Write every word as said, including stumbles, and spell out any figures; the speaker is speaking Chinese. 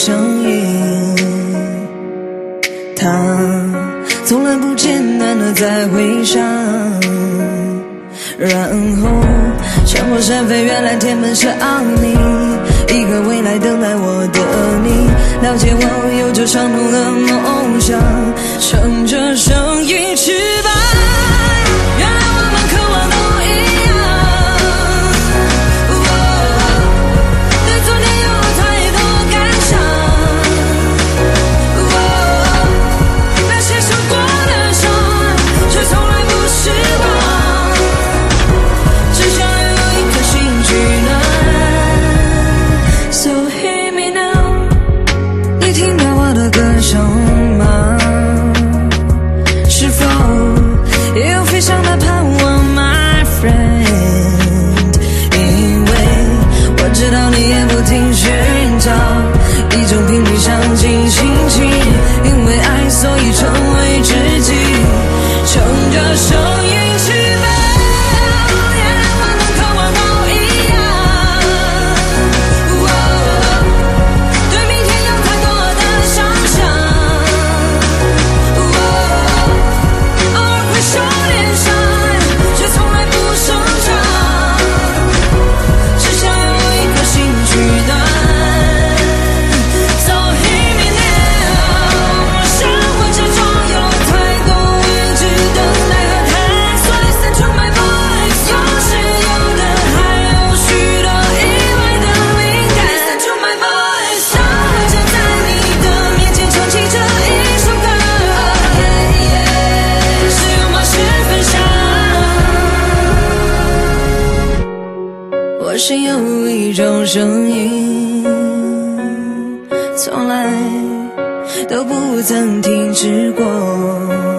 声音，它从来不间断的在回响，然后穿过山飞，原来天门是奥秘，一个未来等待我的你，了解我有着相同的梦想，乘着声音翅膀，原来我们渴望都一样，哦，对昨天有了太多感伤，哦，那些受过的伤却从来不失望，只想要有一颗心取暖。 So hear me now， 你听到我的歌声吗？是否也有飞翔的盼望 my friend， 因为我知道你也不停寻找一种频率相近心情，因为爱所以成为知己，乘着声音翅膀，原来我们渴望都一样，哦，对明天有太多的想象，哦，偶尔会受点伤，却从来不生长，只想要有一颗心取暖。So hear me now， 生活之中有太多未知的奈何探索 ，Listen to my voice， 有时有的还有许多意外的灵感 ，Listen to my voice， 让我站在你的面前唱起这一首歌， yeah, yeah， 是拥抱是分享。我心有一种声音，从来都不曾停止过。